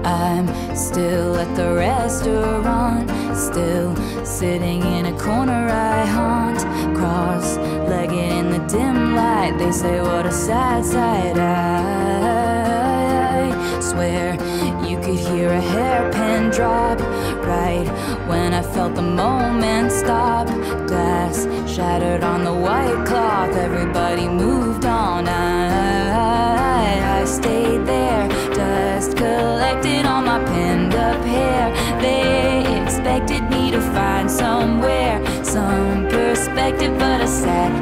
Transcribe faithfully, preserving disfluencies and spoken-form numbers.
I'm still at the restaurant, still sitting in a corner I haunt, cross-legged in the dim light. They say what a sad sight. I swear you could hear a hairpin drop right when I felt the moment stop. Glass shattered on the white cloth, everybody moved on. I, I stayed there, dust collected on my pinned up hair. They expected me to find somewhere some perspective, but a sad